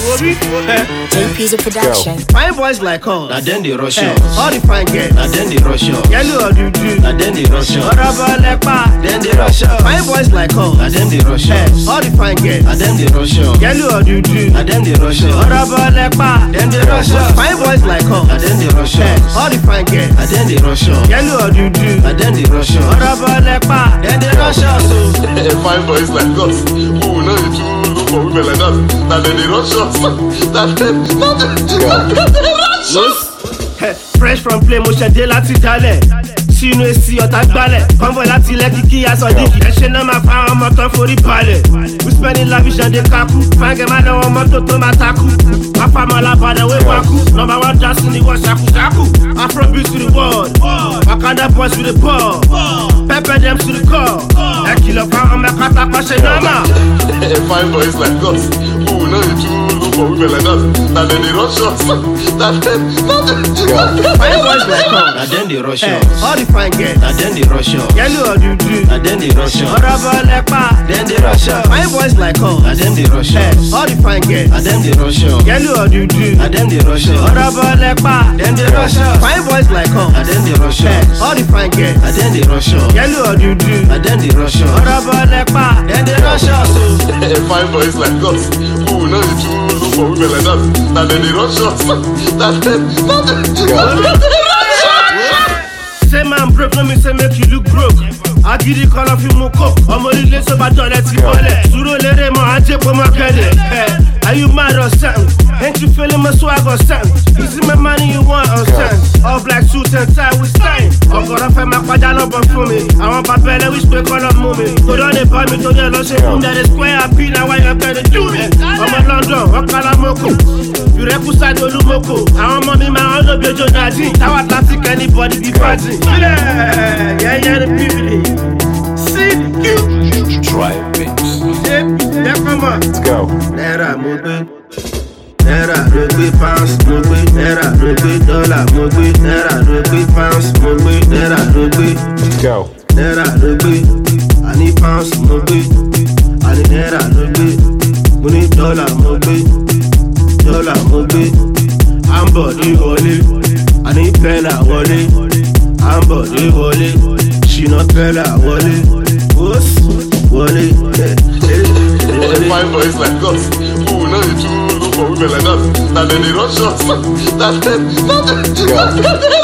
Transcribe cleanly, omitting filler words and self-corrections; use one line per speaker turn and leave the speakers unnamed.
JP's a production.
Fine boys like us.
Na then they rush us.
All the fine girls.
Na then they rush us.
Yellow or dudu.
Na then they rush us.
Honorable lepa.
Then they rush us.
Fine boys like us.
Na then they rush us.
All the fine girls.
Na then they rush us.
Yellow or dudu.
Na then they rush us.
Honorable lepa.
Then they rush us.
Fine boys like us.
Na then they rush us.
All the fine girls.
Na then they rush us.
Yellow or dudu.
Na then they rush us.
Honorable lepa.
Then they rush us.
Fine boys like us. Who know you too look for women like that? Now then they rush us.
Fresh from play mo ṣẹ̀dé láti jalè sínú èsì ọ̀tá gbálẹ̀ convoy láti lẹ́kì kí aṣọ díkì ẹ̀ṣẹ̀ náà máa fa àwọn ọmọ tán forí balẹ̀ we spending lavish and dey kaku fáńgẹ̀ máa náwó mọ́tò tó máa takú pápámọ́ lábàdàn wé wákú number one dance ní wọ́n ṣàkúṣàkú afrobeat to the world wakanda boys with the ball pepper them to the core ẹ kìlọ̀ fáwọn ọmọ ẹ̀ka tapá ṣe nọ́mà.
Fine boys like us. Who know you too look for women like that? Now then they rush us.
Fine boys like us.
Na then they rush us.
All the fine girls.
Na then they rush us.
Yellow or dudu.
Na then they rush us.
Honorable lepa.
Then they rush us.
Fine boys like us.
Na then they rush us.
All the fine girls.
Na then they rush us.
Yellow or dudu.
Na then they rush us.
Honorable lepa.
Then they rush us.
Fine boys like us.
Na then they rush us.
All the fine girls.
Na then they rush us.
Yellow or dudu.
Na then they rush us.
Honorable lepa.
Then they rush us.
Fine boys like us. Who know you too look for women like that? Now then they rush us.
Say man broke, no me say make you look broke. I give the call of you moko. I'm only late so bad don't let you fall. Suro lere mo anje po mo kede. Are you mad or something? Ain't you feeling my swag or something? Is it my money you want or something? All black suit and tie with style. I'm gonna find my quadra number for me. I want papel which we call up movie. Go down the bar me to the lunch room that is square happy now why you gonna do me? I'm a London, what color moko? You represent the Lumoko. I want money my own of your Jonadi. Now Atlantic anybody be fighting. Yeah, the beauty. See you.
Try it.
Yeah, come on.
Let's go.
Naira mogbe, naira rugby pounds mogbe, naira rugby dollar mogbe, naira rugby pounds mogbe, naira rugby.
Let's go.
Naira rugby, I need pounds mogbe, I need naira rugby, we need dollar mogbe, dollar mogbe. I'm body wọlé, I need pella wọlé, I'm body wọlé, she not pella wọlé, what's wọlé?
Fine boys like us. Who know you too look for women like that? Now then they rush us.